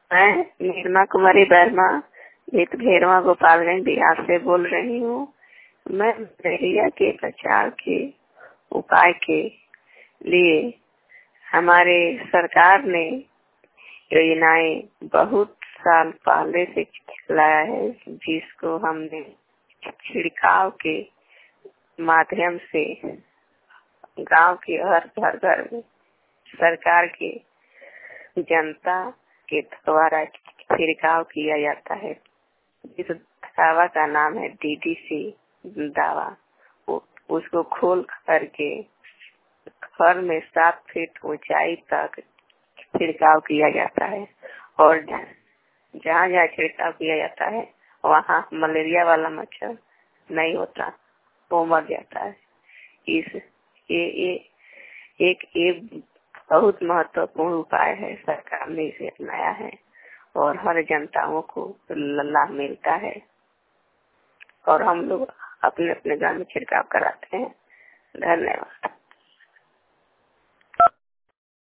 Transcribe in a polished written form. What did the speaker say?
मैं निर्मा कुमारी वर्मा भीत भेरवा गोपालगंज बिहार से बोल रही हूँ। मैं मलेरिया के बचाव के उपाय के लिए हमारे सरकार ने योजनाएं बहुत साल पहले से चलाया है, जिसको हमने छिड़काव के माध्यम से गांव के हर घर में सरकार के जनता के द्वारा छिड़काव किया जाता है। इस दावा का नाम है DDC दावा। उसको खोल करके घर में 7 फीट ऊंचाई तक छिड़काव किया जाता है और जहाँ जहाँ छिड़काव किया जाता है वहाँ मलेरिया वाला मच्छर नहीं होता, वो मर जाता है। ये बहुत महत्वपूर्ण उपाय है, सरकार ने इसे अपनाया है और हर जनताओं को लाभ मिलता है और हम लोग अपने अपने गांव में छिड़काव कराते हैं। धन्यवाद।